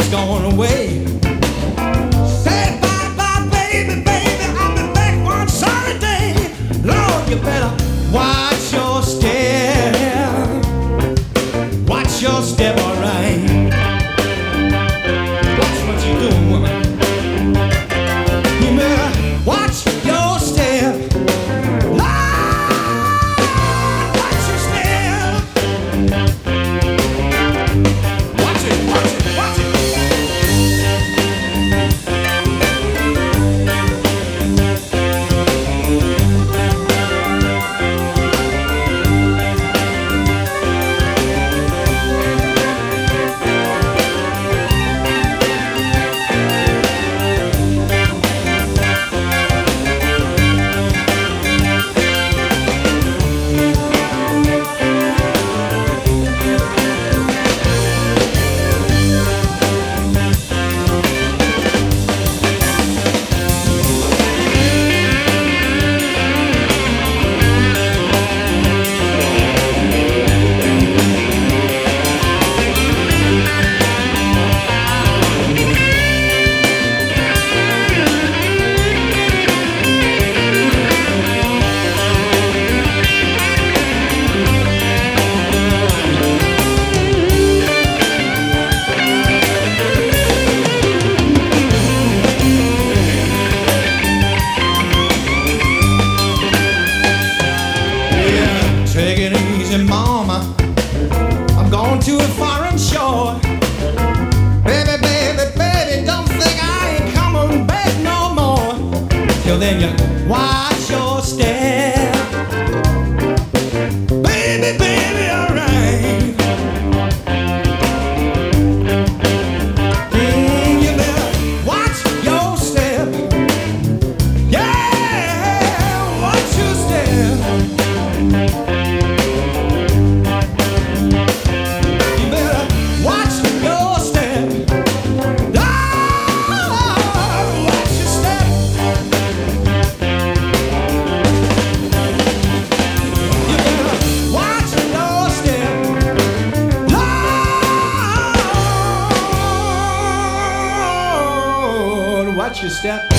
it's gone away. Say bye bye, baby, baby, I'll be back one sunny day. Lord, you better watch your step. Watch your step, alright. Watch what you're doing, woman. You better watch your step. Lord, watch your step. Watch it, watch it, watch it. Take it easy, mama. I'm going to a foreign shore. Baby, baby, baby, don't think I ain't coming back no more. Till then, you watch your step. Baby, baby, alright. You better watch your step. Yeah, watch your step. Watch your step.